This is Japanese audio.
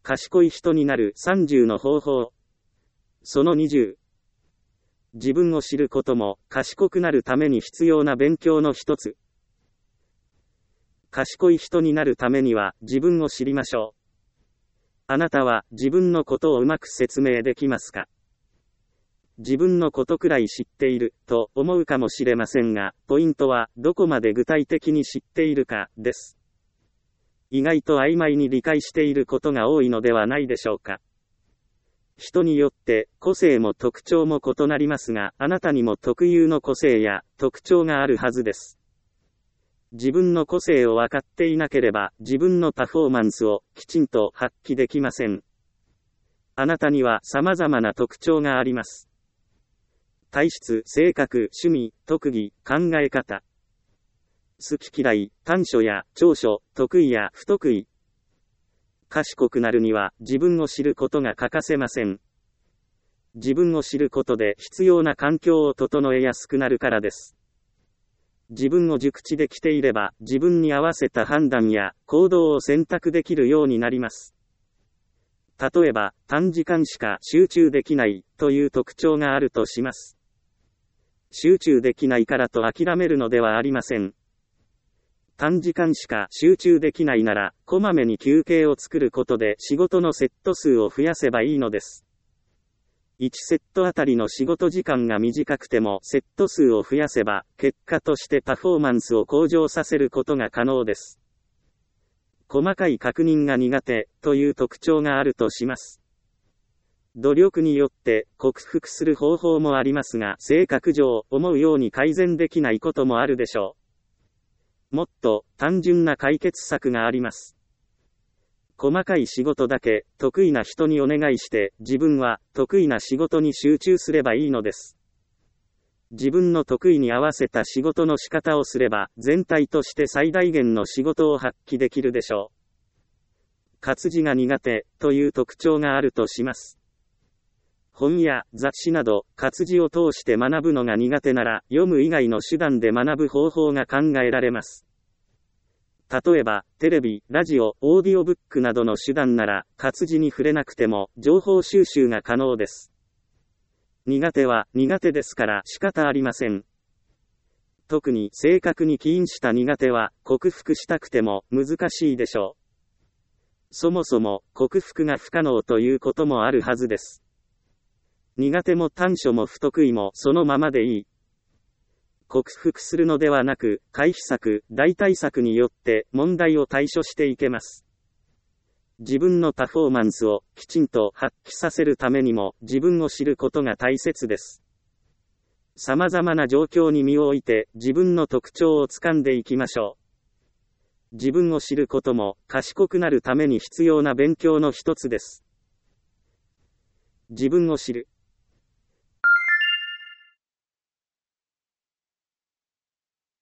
賢い人になる30の方法。その20。自分を知ることも賢くなるために必要な勉強の一つ。賢い人になるためには自分を知りましょう。あなたは自分のことをうまく説明できますか？自分のことくらい知っていると思うかもしれませんが、ポイントはどこまで具体的に知っているかです。意外と曖昧に理解していることが多いのではないでしょうか。人によって個性も特徴も異なりますが、あなたにも特有の個性や特徴があるはずです。自分の個性を分かっていなければ、自分のパフォーマンスをきちんと発揮できません。あなたには様々な特徴があります。体質、性格、趣味、特技、考え方。好き嫌い、短所や長所、得意や不得意。賢くなるには自分を知ることが欠かせません。自分を知ることで必要な環境を整えやすくなるからです。自分を熟知できていれば、自分に合わせた判断や行動を選択できるようになります。例えば、短時間しか集中できないという特徴があるとします。集中できないからと諦めるのではありません。短時間しか集中できないなら、こまめに休憩を作ることで仕事のセット数を増やせばいいのです。1セットあたりの仕事時間が短くてもセット数を増やせば、結果としてパフォーマンスを向上させることが可能です。細かい確認が苦手という特徴があるとします。努力によって克服する方法もありますが、性格上思うように改善できないこともあるでしょう。もっと単純な解決策があります。細かい仕事だけ得意な人にお願いして自分は得意な仕事に集中すればいいのです。自分の得意に合わせた仕事の仕方をすれば全体として最大限の仕事を発揮できるでしょう。活字が苦手という特徴があるとします。本や雑誌など活字を通して学ぶのが苦手なら読む以外の手段で学ぶ方法が考えられます。例えば、テレビ、ラジオ、オーディオブックなどの手段なら、活字に触れなくても、情報収集が可能です。苦手は、苦手ですから仕方ありません。特に、性格に起因した苦手は、克服したくても、難しいでしょう。そもそも、克服が不可能ということもあるはずです。苦手も短所も不得意も、そのままでいい。克服するのではなく、回避策、代替策によって問題を対処していけます。自分のパフォーマンスをきちんと発揮させるためにも自分を知ることが大切です。様々な状況に身を置いて自分の特徴をつかんでいきましょう。自分を知ることも賢くなるために必要な勉強の一つです。自分を知る。